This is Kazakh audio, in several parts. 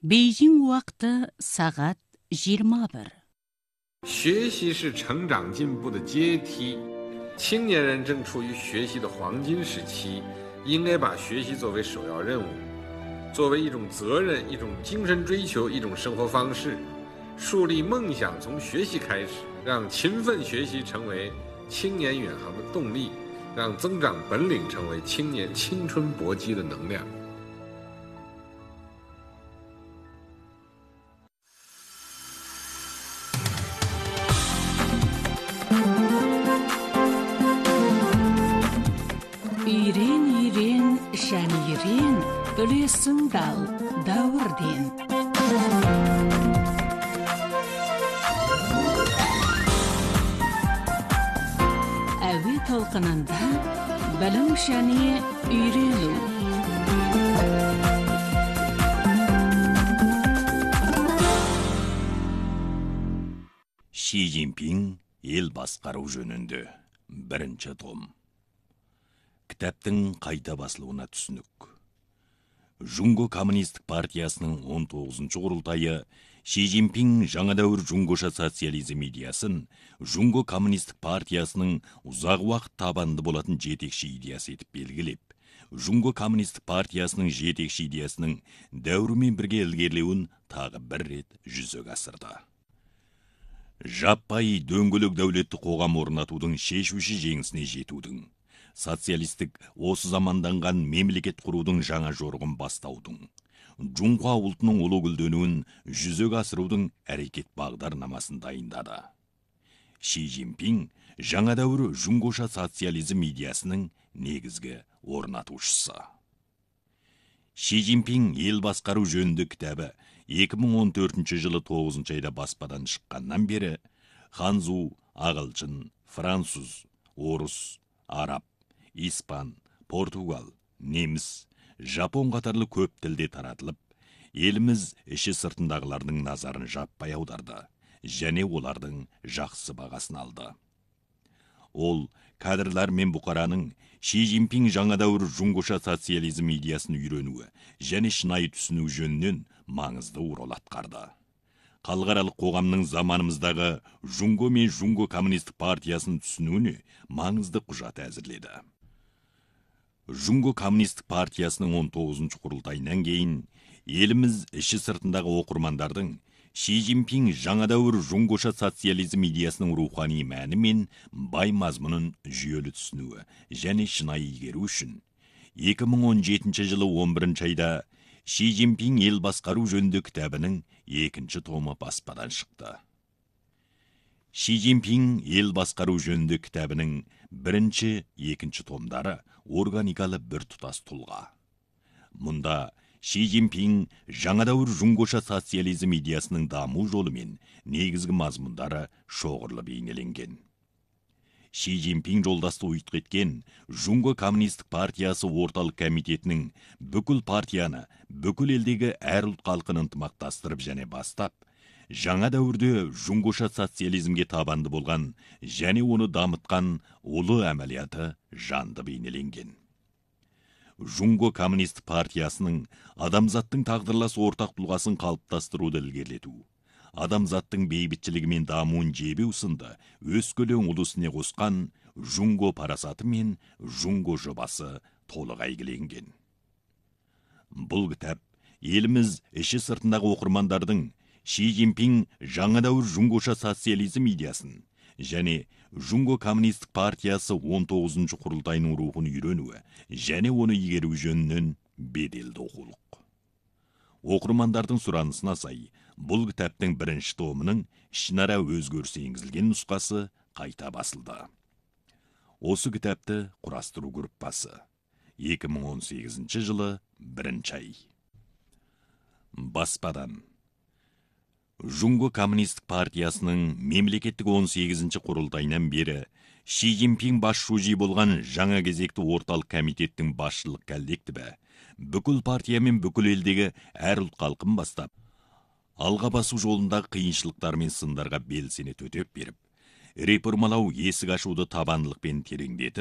Бейжің уақыты сағат 21. 学习是成长进步的阶梯，青年人正处于学习的黄金时期，应该把学习作为首要任务，作为一种责任、一种精神追求、一种生活方式，树立梦想从学习开始，让勤奋学习成为青年远航的动力，让增长本领成为青年青春搏击的能量。 Үйрен, және үйрен, үлесің дал, дәуірден. Әуе толқынында білім және үйрену. Ши Цзиньпин ел басқару жөнінде бірінші том. Кітаптың қайта басылуына түсінік. Жунго коммунистік партиясының 19-шы құрылтайы Ши Цзиньпин жаңа дәуір жунгоша социализм идеясын Жунго коммунистік партиясының ұзақ уақыт табанды болатын жетекші идеясы етіп белгілеп, Жунго коммунистік партиясының жетекші идеясының дәуірмен бірге ілгерілеуін тағы бір рет жүзеге асырды. Жаппай дөңгелек дәулетті қоғам орнатудың шешуші жеңісіне жетудің, социалистік осы заманданған мемлекет құрудың жаңа жорығын бастаудың, Жунға ұлтының ұлы гүлденуін жүзеге асырудың әрекет бағдарламасын дайындады. Ши Цзиньпин жаңа дәуір жунгоша социализм идеясының негізгі орнатушысы. Ши Цзиньпин ел басқару жөнінде кітабы 2014 жылы 9 айда баспадан шыққаннан бері ханзу, ағылшын, француз, орыс, араб, испан, португал, неміс, жапон қатарлы көп тілде таратылып, еліміз іші сыртындағылардың назарын жаппай аударды, және олардың жақсы бағасын алды. Ол кадрлар мен бұқараның Ши Цзиньпин жаңа дәуір жунгоша социализм идеясын үйренуі және шынайы түсіну жөнінен маңызды рөл атқарды. Халықаралық қоғамның заманымыздағы Жунго мен Жунго коммунистік партиясын түсінуіне маңызды құжат әзірледі. Жунго коммунистік партиясының 19-шы құрылтайынан кейін еліміз іші сыртындағы оқырмандардың Ши Цзиньпин жаңа дәуір жунгоша социализм идеясының рухани мәні мен бай мазмұнын жүйелі түсінуі және шынайы игеру үшін 2017 жылы 11 айда Ши Цзиньпин ел басқару жөнінде кітабының 2-ші томы баспадан шықты. Ши Цзиньпин ел басқару жөнінде кітабының 1-ші, 2-ші томдары органикалы бір тұтас тұлға. Мұнда Ши Цзиньпин жаңа дәуір жунгоша социализм идеясының даму жолы мен негізгі мазмұндары шоғырлы бейнеленген. Ши Цзиньпин жолдасты ұйытқы еткен Жунго коммунистік партиясы орталық комитетінің бүкіл партияны бүкіл елдегі әр ұлт халқын ынтымақтастырып және бастап, жаңа дәуірде жунгоша социализмге табанды болған және оны дамытқан ұлы әмәлияты жанды бейнеленген. Жунго коммунист партиясының адамзаттың тағдырлас ортақ тұлғасын қалыптастыруды ілгерілету, адамзаттың бейбітшілігі мен дамуын жебеу сынды өскелең ұлысына қосқан Жунго парасаты мен Жунго жобасы толық әйгіленген. Бұл кітап еліміз іші сыртындағы оқырмандардың Ши Цзиньпин жаңа дәуір жунгоша социализм идеясын және Жунго коммунистік партиясы 19-шы құрылтайының рухын үйренуі және оны игеру жөнінен беделді оқулық. Оқырмандардың сұранысына сай, бұл кітаптың 1-ші томының ішінара өзгеріс енгізілген нұсқасы қайта басылды. Осы кітапты құрастыру группасы 2018 жылы 1 ай. Баспадан Жунго коммунистік партиясының мемлекеттік 18-ші құрылтайынан бері Ши Цзиньпин басшужи болған жаңа кезекті орталық комитеттің басшылық кәлдекті бә, бүкіл партия мен бүкіл елдегі әр ұлт халқын бастап, алға басу жолындағы қиыншылықтар мен сындарға белсене төтеп беріп, реформалау есік ашуды табандылықпен тереңдетіп,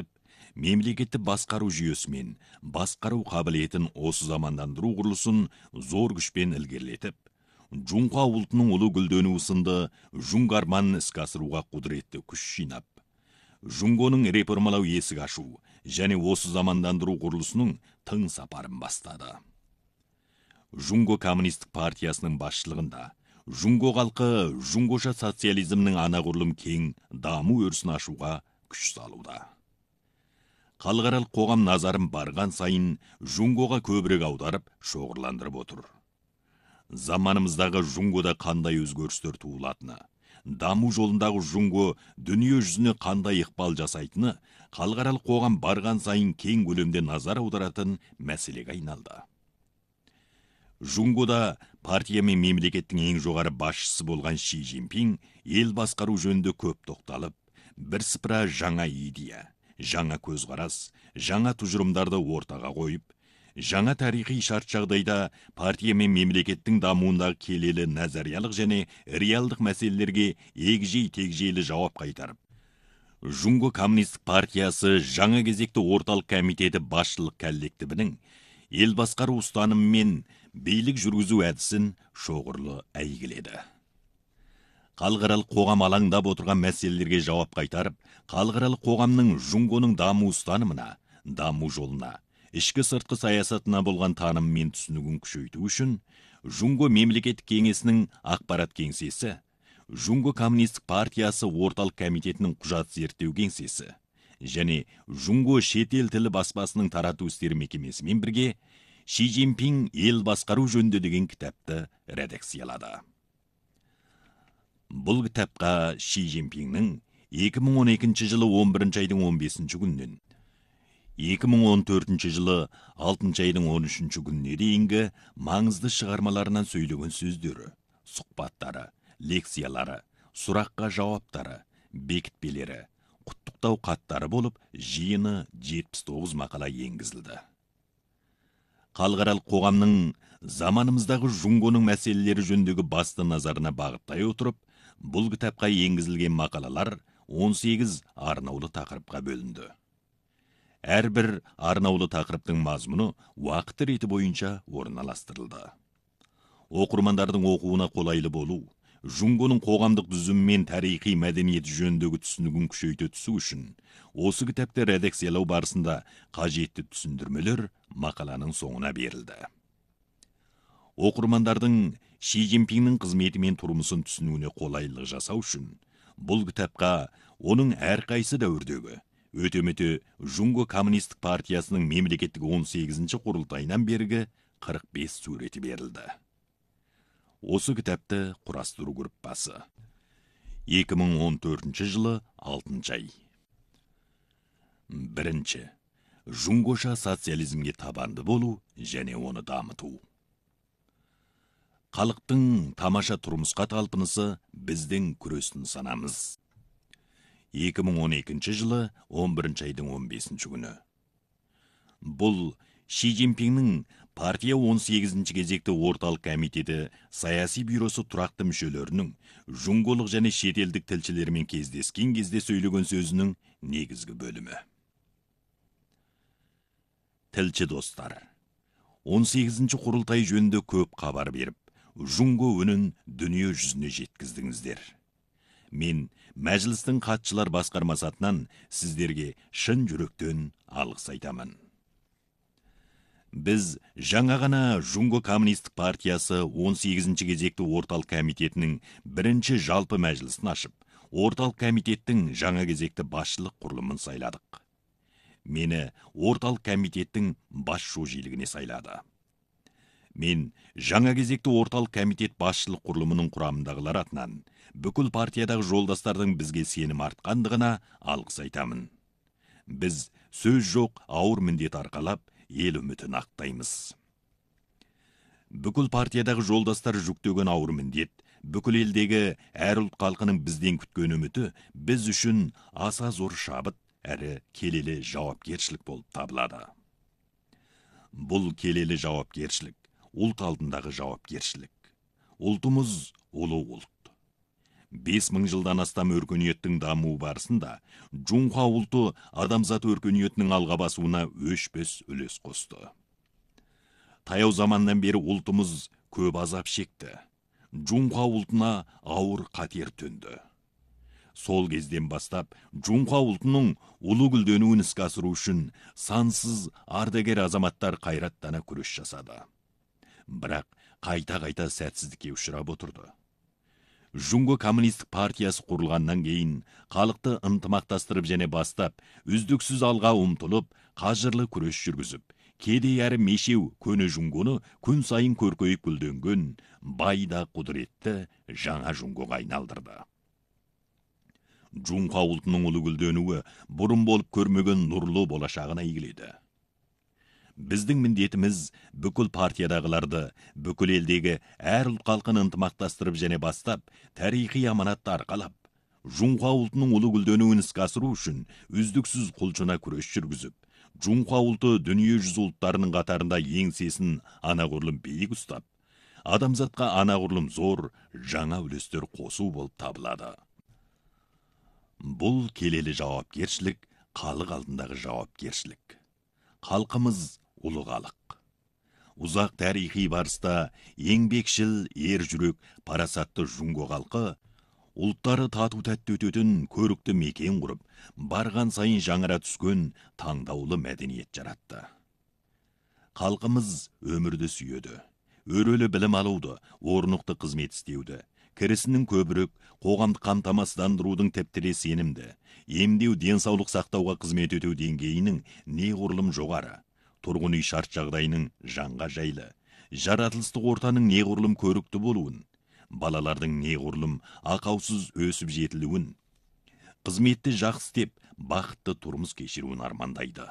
мемлекетті басқару жүйесі мен басқару қабілетін осы замандандыру құрылысын зор күшпен ілгерілетіп, Жунға ұлтының ұлы гүлденуі сынды Жунг арманын іске асыруға құдіретті күш жинап, Жунгоның реформалау есік ашу және осы замандандыру құрылысының тың сапарын бастады. Жунго коммунистік партиясының басшылығында Жунго халқы жунгоша социализмнің анағұрлым кең даму өрісін ашуға күш салуда. Халықаралық қоғам назарын барған сайын Жунгоға көбірек аударып, шоғырландырып отыр. Заманымыздағы Жунгода қандай өзгерістер туылатыны, даму жолындағы Жунго дүние жүзіне қандай ықпал жасайтыны, халықаралық қоғам барған сайын кең көлемде назар аударатын мәселеге айналды. Жунгода партия мен мемлекеттің ең жоғары басшысы болған Ши Цзиньпин ел басқару жөнінде көп тоқталып, бірсыпыра жаңа идея, жаңа көзқарас, жаңа тұжырымдарды ортаға қойып, жаңа тарихи шарт жағдайда партия мен мемлекеттің дамуындағы келелі назариялық және реалдық мәселелерге егжей-тегжейлі жауап қайтарып, Жунго коммунистік партиясы жаңа кезекті орталық комитеті басшылық коллективінің ел басқару ұстанымы мен билік жүргізу әдісін шоғырлы әйгіледі. Халықаралық қоғам алаңдап отырған мәселелерге жауап қайтарып, халықаралық қоғамның Жунгоның даму ұстанымына, даму жолына, ішкі сыртқы саясатына болған таным мен түсінігін күшейту үшін, Жунго мемлекеттік кеңесінің ақпарат кеңсесі, Жунго коммунистік партиясы орталық комитетінің құжат зерттеу кеңсесі және Жунго шетел тілі баспасының тарату істері мекемесімен бірге Ши Цзиньпин ел басқару жөнінде деген кітапты редакциялады. Бұл кітапқа Ши Цзиньпиннің 2012 жылы 11 айдың 15 күннен 2014 жылы 6 айдың 13 күніне дейінгі маңызды шығармаларынан сөйлеген сөздері, сұхбаттары, лекциялары, сұраққа жауаптары, бекітпелері, құттықтау хаттары болып, жиыны 79 мақала енгізілді. Халықаралық қоғамның заманымыздағы Жунгоның мәселелері жөніндегі басты назарына бағыттай отырып, бұл кітапқа енгізілген мақалалар 18 арнаулы тақырыпқа бөлінді. Әрбір арнаулы тақырыптың мазмұны уақыт реті бойынша орналастырылды. Оқырмандардың оқуына қолайлы болу, Жунгоның қоғамдық түзімі мен тарихи мәдениеті жөніндегі түсінігін күшейте түсу үшін, осы кітапты редакциялау барысында қажетті түсіндірмелер мақаланың соңына берілді. Оқырмандардың Ши Цзиньпиннің қызметі мен тұрмысын түсінуіне қолайлылық жасау үшін, бұл кітапқа оның әрқайсы дәуірдегі өте-мөте Жунго коммунистік партиясының мемлекеттік 18-ші құрылтайынан бергі 45 суреті берілді. Осы кітапты құрастыру группасы 2014 жылы 6 ай. Бірінші, Жунгоша социализмге табанды болу және оны дамыту. Халықтың тамаша тұрмысқа талпынысы біздің күрестің санамыз. 2012 жылы 11 айдың 15 күні. Бұл Ши Цзиньпиннің партия 18-ші кезекті орталық комитеті саяси бюросы тұрақты мүшелерінің жунголық және шетелдік тілшілермен кездескен кезде сөйлеген сөзінің негізгі бөлімі. Тілші достар, 18-ші құрылтай жөнінде көп хабар беріп, Жунго үнін дүние жүзіне жеткіздіңіздер. Мен мәжілістің хатшылар басқармасы атынан сіздерге шын жүректен алғыс айтамын. Біз жаңа ғана Жунго коммунистік партиясы 18-ші кезекті орталық комитетінің бірінші жалпы мәжілісін ашып, орталық комитеттің жаңа кезекті басшылық құрылымын сайладық. Мені орталық комитеттің бас шожиілігіне сайлады. Мен жаңа кезекті орталық комитет басшылық құрылымының құрамындағылар атынан бүкіл партиядағы жолдастардың бізге сенім артқандығына алғыс айтамын. Біз сөз жоқ ауыр міндет арқалап, ел үмітін ақтаймыз. Бүкіл партиядағы жолдастар жүктеген ауыр міндет, бүкіл елдегі әр ұлт халқының бізден күткен үміті біз үшін аса зор шабыт әрі келелі жауапкершілік болып табылады. Бұл келелі жауапкершілік ұлт алдындағы жауапкершілік. Ұлтымыз ұлы ұлт. 5000 жылдан астам өркениеттің дамуы барысында Жунхва ұлты адамзат өркениетінің алға басуына өшпес үлес қосты. Таяу заманнан бері ұлтымыз көп азап шекті. Жунхва ұлтына ауыр қатер төнді. Сол кезден бастап Жунхва ұлтының ұлы гүлденуін іске асыру үшін сансыз ардагер азаматтар қайраттана күрес жасады. Бірақ қайта сәтсіздікке ұшырап отырды. Жунго коммунистік партиясы құрылғаннан кейін халықты ынтымақтастырып және бастап, үздіксіз алға ұмтылып, қажырлы күрес жүргізіп, кедей әрі мешеу көне Жунгоны күн сайын көркейіп гүлденген, байда құдіретті жаңа Жунгоға айналдырды. Жунхва ұлтының ұлы гүлденуі бұрын болып көрмеген нұрлы болашағына игіледі. Біздің міндетіміз бүкіл партиядағыларды, бүкіл елдегі әр ұлт халқын ынтымақтастырып және бастап, тарихи аманатты арқалап, Жунхва ұлтының ұлы гүлденуін іске асыру үшін үздіксіз құлшына күрес жүргізіп, Жунхва ұлты дүние жүзі ұлттарының қатарында еңсесін анағұрлым биік ұстап, адамзатқа анағұрлым зор жаңа үлестер қосу болып табылады. Бұл келелі жауапкершілік, халық алдындағы жауапкершілік. Халқымыз ұлы халық. Ұзақ тарихи барыста еңбекшіл, ер жүрек, парасатты Жунго халқы ұлттары тату-тәтті өтетін көрікті мекен құрып, барған сайын жаңара түскен таңдаулы мәдениет жаратты. Халқымыз өмірді сүйеді, өрелі білім алуды, орнықты қызмет істеуді, кірісінің көбірек, қоғамды қамтамасыздандырудың тіптіре сенімді, емдеу, денсаулық сақтауға қызмет ету деңгейінің неғұрлым жоғары, тұрғын үй шарт жағдайының жанға жайлы, жаратылыстық ортаның неғұрлым көрікті болуын, балалардың неғұрлым ақаусыз өсіп жетілуін, қызметті жақсы істеп, бақытты тұрмыс кешіруін армандайды.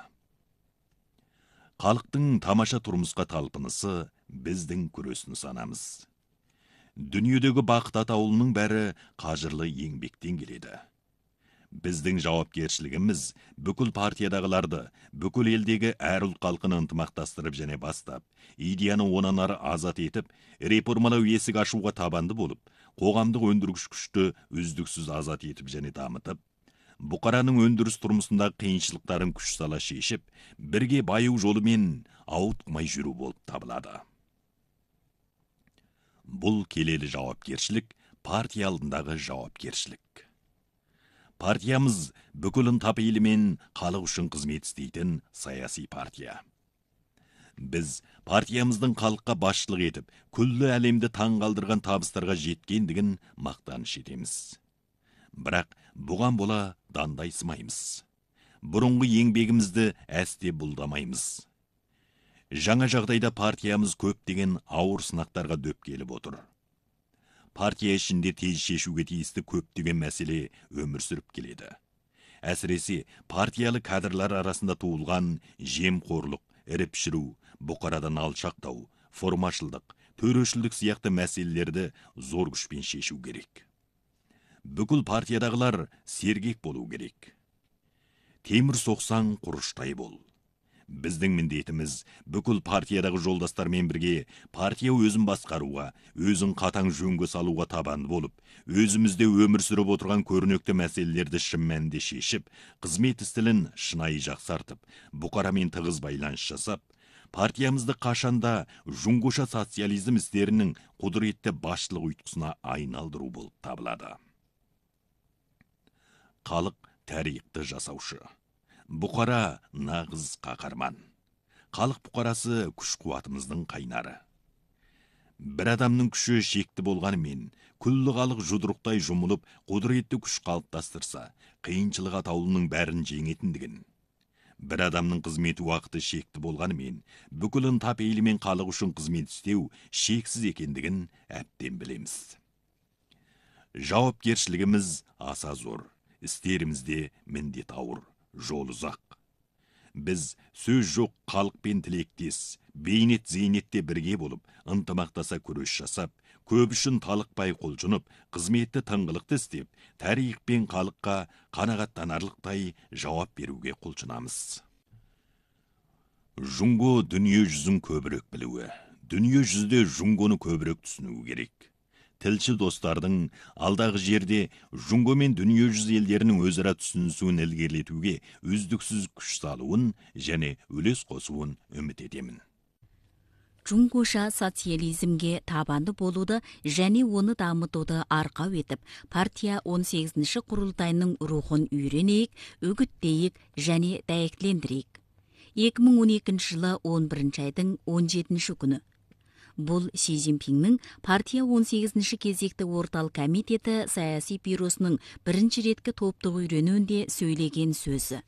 Халықтың тамаша тұрмысқа талпынысы біздің күрес нысанамыз. Дүниедегі бақыт атаулының бәрі қажырлы еңбектен келеді. Біздің жауапкершілігіміз бүкіл партиядағыларды, бүкіл елдегі әр ұлт халқын ынтымақтастырып және бастап, идеяны онан ары азат етіп, реформалау есік ашуға табанды болып, қоғамдық өндіргіш күшті үздіксіз азат етіп және дамытып, бұқараның өндіріс тұрмысындағы қиыншылықтарын күш сала шешіп, бірге баю жолымен ауытқымай жүру болып табылады. Бұл келелі жауапкершілік, партия алдындағы жауапкершілік. Партиямыз бүкілін тапейлімен халық үшін қызмет істейтін саяси партия. Біз партиямыздың халыққа басшылық етіп, күллі әлемді таңғалдырған табыстарға жеткендігін мақтаныш етеміз. Бірақ бұған бола дандайсымаймыз. Бұрынғы еңбегімізді әсте бұлдамаймыз. Жаңа жағдайда партиямыз көптеген ауыр сынақтарға дөп келіп отыр. Партия ішінде тез шешуге тиісті көптеген мәселе өмір сүріп келеді. Әсіресе партиялы кадрлар арасында туылған жемқорлық, іріп-шіру, бұқарадан алшақтау, формашылдық, төрешілдік сияқты мәселелерді зор күшпен шешу керек. Бүкіл партиядағылар сергек болу керек. Темір соқсаң құрыштай бол. Біздің міндетіміз бүкіл партиядағы жолдастармен бірге партия өзін басқаруға, өзін қатаң жөнге салуға табанды болып, өзімізде өмір сүріп отырған көрнекті мәселелерді шын мәнінде шешіп, қызмет істілін шынайы жақсартып, бұқарамен тығыз байланыс жасап, партиямызды қашанда Жунгоша социализм істерінің құдіретті басшылық ұйытқысына айналдыру болып табылады. Халық тарихты жасаушы. Бұқара нағыз қақарман. Халық бұқарасы күш-қуатымыздың қайнары. Бір адамның күші шекті болғанымен, күллі халық жұдырықтай жұмылып, құдіретті күш қалыптастырса, қиыншылық атаулының бәрін жеңетіндігін. Бір адамның қызметі уақыты шекті болғанымен, бүкілін тапейлімен халық үшін қызмет істеу шексіз екендігін әбден білеміз. Жауапкершілігіміз аса зор, істерімізде міндет ауыр. Жол ұзақ. Біз сөз жоқ халықпен тілектес, бейнет зейнетте бірге болып, ынтымақтаса күрес жасап, көп үшін талықпай құлшынып, қызметті тыңғылықты істеп, тарих пен халыққа қанағаттанарлықтай жауап беруге құлшынамыз. Жунго дүние жүзін көбірек білуі, дүние жүзде Жунгоны көбірек түсінуі керек. тілші достардың алдағы жерде Жунго мен дүние жүзі елдерінің өзара түсінісуін ілгерілетуге үздіксіз күш салуын және үлес қосуын үміт етемін. Жунгоша социализмге табанды болуды және оны дамытуды арқау етіп, партия 18-ші құрылтайының рухын үйренейік, үгіттейік және дәйектілендірейік. 2012 жылы 11 айдың 17 күні. Бұл Си Цзиньпиннің партия 18-ші кезекті орталық комитеті саяси бюросының бірінші реткі топтық үйренуінде сөйлеген сөзі.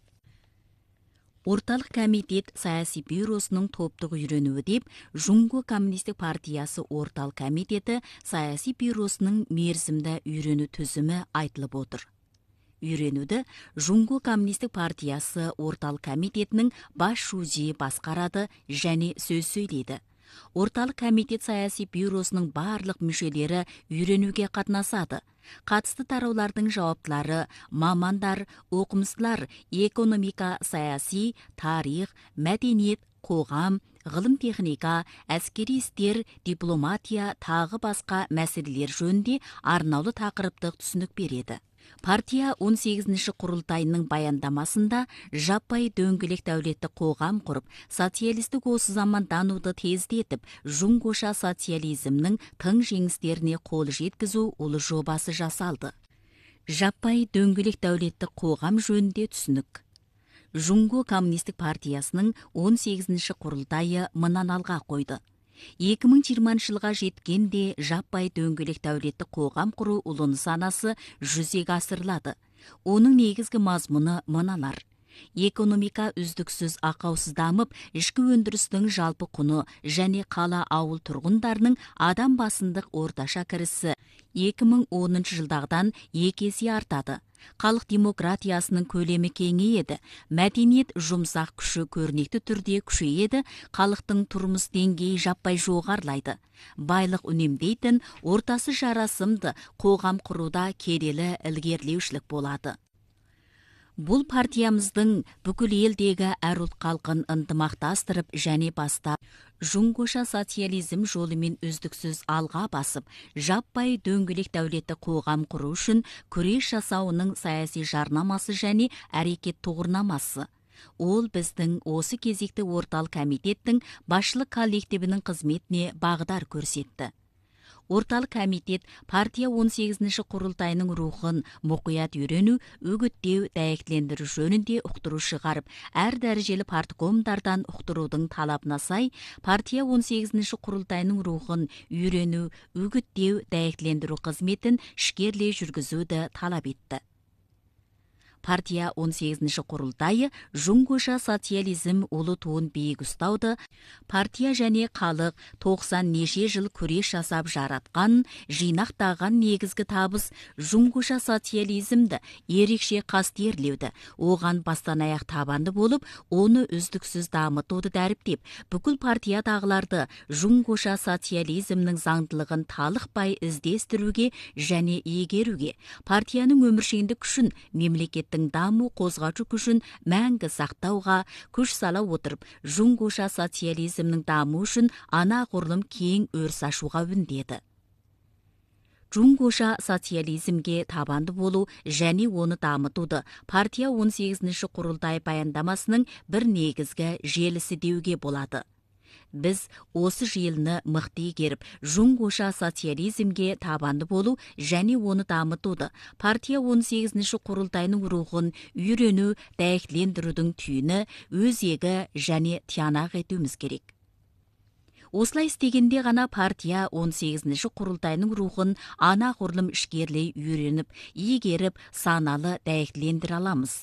Орталық комитет саяси бюросының топтық үйренуі деп, Жунго коммунистік партиясы орталық комитеті саяси бюросының мерзімді үйрену түзімі айтылып отыр. Үйренуді Жунго коммунистік партиясы орталық комитетінің бас шузи басқарады және сөз сөйлейді. Орталық комитет саяси бюросының барлық мүшелері үйренуге қатынасады. Қатысты тараулардың жауаптылары мамандар, оқымыстылар, экономика, саяси, тарих, мәдениет, қоғам, ғылым техника, әскери істер, дипломатия, тағы басқа мәселелер жөнінде арнаулы тақырыптық түсінік береді. Партия 18-ші құрылтайының баяндамасында жаппай дөңгелек дәулетті қоғам құрып, социалистік осы замандануды тездетіп, Жунгоша социализмнің тың жеңістеріне қол жеткізу ұлы жобасы жасалды. Жаппай дөңгелек дәулетті қоғам жөнінде түсінік. Жунго коммунистік партиясының 18-ші құрылтайы мынаны алға қойды. 2020 жылға жеткенде жаппай дөңгелек дәулетті қоғам құру ұлы нысанасы жүзеге асырылады. Оның негізгі мазмұны мыналар. Экономика үздіксіз ақаусыз дамып, ішкі өндірістің жалпы құны және қала ауыл тұрғындарының адам басындық орташа кірісі 2010 жылдағыдан 2 есе артады. Халық демократиясының көлемі кеңейеді, мәдениет жұмсақ күші көрнекті түрде күшейеді, халықтың тұрмыс деңгейі жаппай жоғарылайды. Байлық үнемдейтін, ортасы жарасымды қоғам құруда келелі ілгерілеушілік болады. Бұл партиямыздың бүкіл елдегі әр ұлт халқын ынтымақтастырып және бастап, Жунгоша социализм жолымен үздіксіз алға басып, жаппай дөңгелек дәулетті қоғам құру үшін күрес жасауының саяси жарнамасы және әрекет тұғырнамасы. Ол біздің осы кезекті орталық комитеттің басшылық коллективінің қызметіне бағдар көрсетті. Орталық комитет партия 18-ші құрылтайының рухын мұқият үйрену, үгіттеу, дәйектілендіру жөнінде ұқтыру шығарып, әр дәрежелі парткомдардан ұқтырудың талабына сай, партия 18-ші құрылтайының рухын үйрену, үгіттеу, дәйектілендіру қызметін ішкерлей жүргізуді талап етті. Партия 18-ші құрылтайы Жунгоша социализм ұлы туын биік ұстауды, партия және халық 90 неше жыл күрес жасап жаратқан, жинақтаған негізгі табыс Жунгоша социализмді ерекше қастерлеуді, оған бастан аяқ табанды болып, оны үздіксіз дамытуды дәріптеп, бүкіл партиядағыларды Жунгоша социализмнің заңдылығын талықпай іздестіруге және игеруге, партияның өміршеңдік күшін мемлекет даму қозғаушы күшін мәңгі сақтауға күш сала отырып, Жунгоша социализмнің даму үшін анағұрлым кең өріс ашуға үндеді. Жунгоша социализмге табанды болу және оны дамытуды партия 18-ші құрылтай баяндамасының бір негізгі желісі деуге болады. Біз осы жиылны мықты игеріп, Жунгоша социализмге табанды болу және оны дамытуды, партия 18-ші құрылтайының рухын үйрену, дәйектілендірудің түйіні, өзегі және тиянақ етуіміз керек. Осылай істегенде ғана партия 18-ші құрылтайының рухын анағұрлым ішкерлей үйреніп, игеріп, саналы дәйектілендіре аламыз.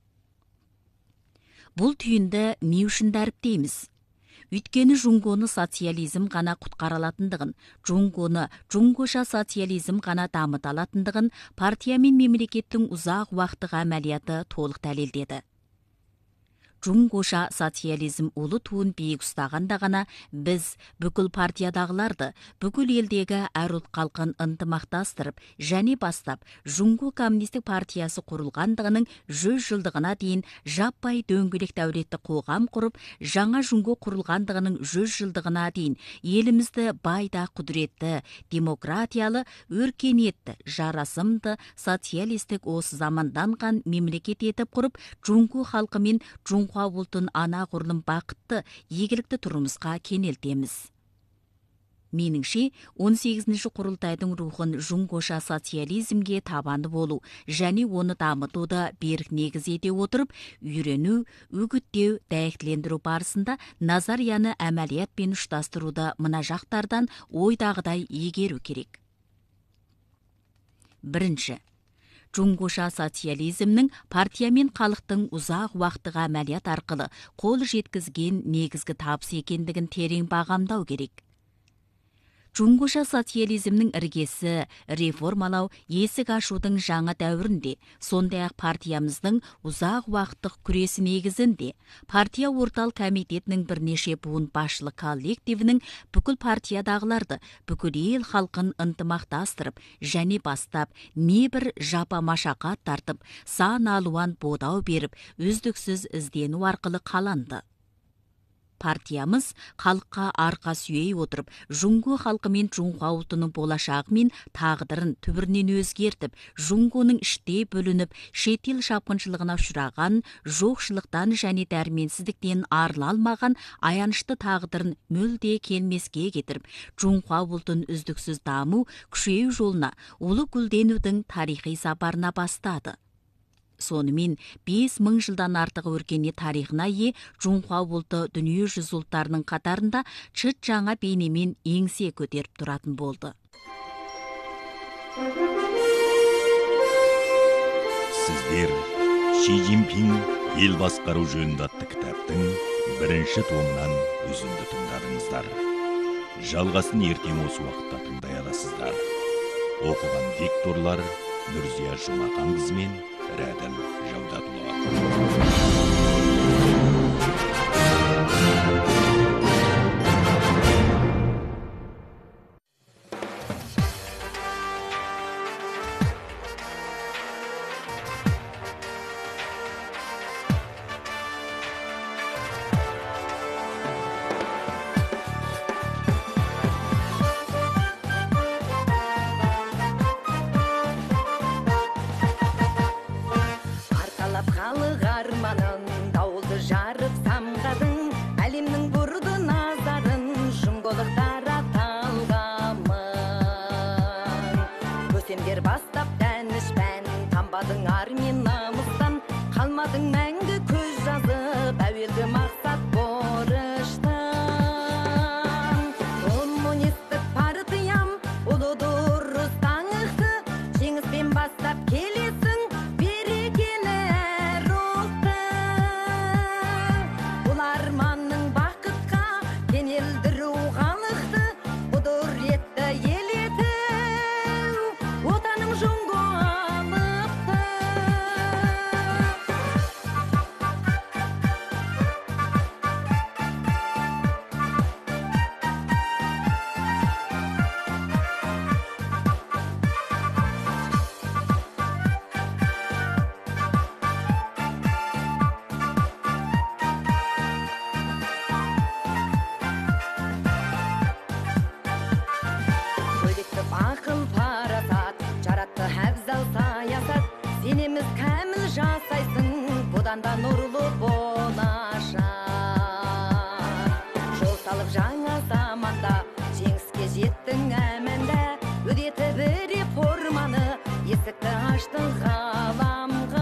Бұл түйінді не үшін дәріптейміз? Өйткені Жунгоны социализм ғана құтқара алатындығын, Жунгоны Жунгоша социализм ғана дамыта алатындығын партия мен мемлекеттің ұзақ уақыттық әмәлияты толық дәлелдеді. Жуңгоша социализм улы туын биік ұстағанда ғана біз бүкіл партиядағыларды, бүкіл елдегі әр ұлт халқын ынтымақтастырып және бастап Жуңго коммунистік партиясы құрылғандығының 100 жылдығына дейін жаппай дөңгелек дәулетті қоғам құрып, жаңа Жуңго құрылғандығының 100 жылдығына дейін елімізді байда құдіретті, демократиялы, өркениетті, жарасымды, социалистік осы заманданған мемлекет етіп құрып, Жуңго халқы мен Жуңхуа ұлтын ана құрлым бақытты, игілікті тұрмысқа кенелтеміз. Меніңше, 18-ші құрылтайдың рухын Жуңгоша социализмге табанды болу және оны дамытуды берік негіз ете отырып, үйрену, үгіттеу, дәйектілендіру барысында назарияны әмәлиятпен ұштастыруды мына жақтардан ойдағыдай игеру керек. Бірінші, Жуңгоша социализмнің партия мен халықтың ұзақ уақытыға әмәлият арқылы қол жеткізген негізгі табыс екендігін терең бағамдау керек. Жуңгоша социализмнің іргесі реформалау, есік ашудың жаңа дәуірінде, сондай-ақ партиямыздың ұзақ уақыттық күресі негізінде, партия орталық комитетінің бірнеше буын басшылық коллективінің бүкіл партиядағыларды, бүкіл ел халқын ынтымақтастырып және бастап небір жапа машақат тартып, сан алуан бодау беріп, үздіксіз іздену арқылы қаланды. Партиямыз халыққа арқа сүйей отырып, Жуңго халқы мен Жуңхуа ұлтының болашағы мен тағдырын түбірінен өзгертіп, Жуңгоның іште бөлініп, шетел шапқыншылығына ұшыраған, жоқшылықтан және дәрменсіздіктен арыла алмаған аянышты тағдырын мүлде келмеске кетіріп, Жуңхуа ұлтын үздіксіз даму, күшею жолына, ұлы гүлденудің тарихи сапарына бастады. Сонымен 5000 жылдан артық өркениет тарихына ие Жуңхуа ұлты дүние жүзі ұлттарының қатарында чыт жаңа бейнемен еңсе көтеріп тұратын болды. Сіздер Ши Цзиньпин ел басқару жөнінде атты кітаптың 1-ші томынан үзінді тыңдадыңыздар. Жалғасын ертең осы уақытта тыңдай аласыздар. Оқыған дикторлар Нұрзия Жұмақанқызы мен Рәділ Жаудатұлы. Халық арманын, дауылды жарып самғадың, әлемнің бұрды назарын, Жуңголықтар аталғамын. Көсемдер бастап дәнішпән, тамбадың ар мен намыстан, қалмадың мәңгі көз жазып, әуелгі мақсат борыштан. Коммунистік партиям, ұлы дұрыс таңықты, жеңіспен бастап келесің, сенеміз кәміл жасайсың, бұдан да нұрлы болашақ. Жол салып жаңа заманда, жеңіске жеттің әмәнда, өдетіп реформаны, есікті аштың ғаламға.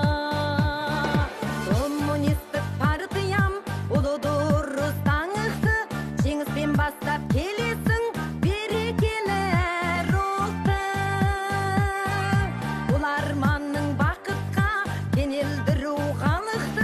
Коммунистік партиям, ұлы дұрыс таңықты, жеңіспен бастап келесің, берекелі әр ұлтты. Бұл арманның бақытқа кенелдіру халық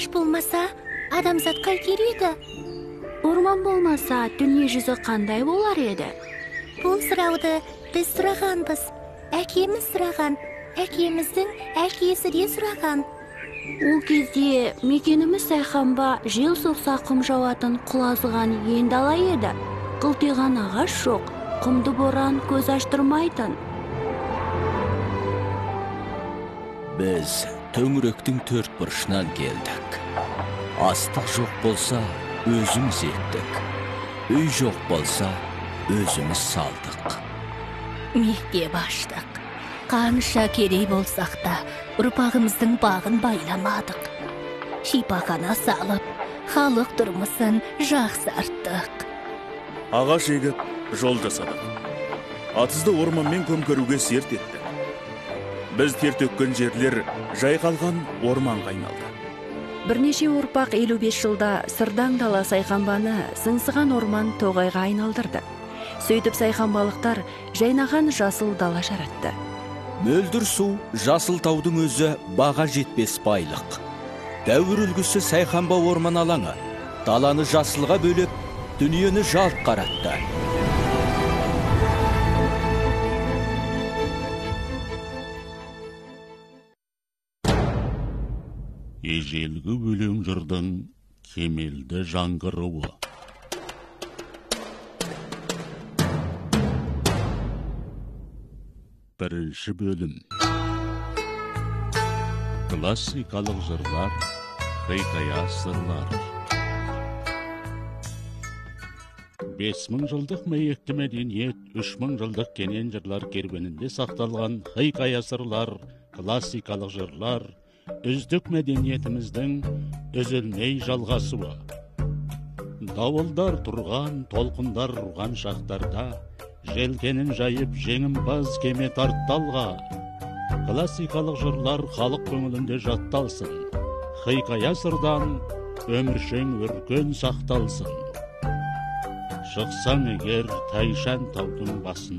ағаш болмаса, адамзатқа керегі? Орман болмаса, дүние жүзі қандай болар еді? Бұл сұрауды біз сұрағанбыз. Әкеміз сұраған, әкеміздің әкесі де сұраған. Ол кезде мекеніміз Сайханба жел соқса құм жауатын құлазыған енді ала еді. Қылтиған ағаш жоқ, құмды боран көз аштырмайтын. Біз төңіректің төрт бұрышынан келдік. Астық жоқ болса, өзіміз ектік. Үй жоқ болса, өзіміз салдық. Мектеп аштық. Қанша керей болсақ та, ұрпағымыздың бағын байламадық. Шипахана салып, халық тұрмысын жақсарттық. Ағаш егіп, жол жасадық. Атызды орманмен көмкіруге серт етті. Біз тер төккен жерлер жайқалған орманға айналды. Бірнеше ұрпақ 55 жылда сырдаң дала Сайханбаны сыңсыған орман тоғайға айналдырды. Сөйтіп сайханбалықтар жайнаған жасыл дала жаратты. Мөлдір су, жасыл таудың өзі баға жетпес байлық. Дәуір үлгісі Сайханба орман алаңы, даланы жасылға бөліп, дүниені жалт қаратты. Ежелгі өлең жырдың кемелді жаңғыруы. Бірінші бөлім. Классикалық жырлар, хикая сырлар. 5000 жылдық мәйекті мәдениет, 3000 жылдық кенен жырлар керуенінде сақталған хикая сырлар, классикалық жырлар, үздік мәдениетіміздің үзілмей жалғасуы. Дауылдар тұрған, толқындар ұрған шақтарда, желкенін жайып жеңімпаз кеме тартталға. Классикалық жырлар халық көңілінде жатталсын. Хикая сырдан өміршең өркен сақталсын. Шықсаң егер Тайшан таудың басын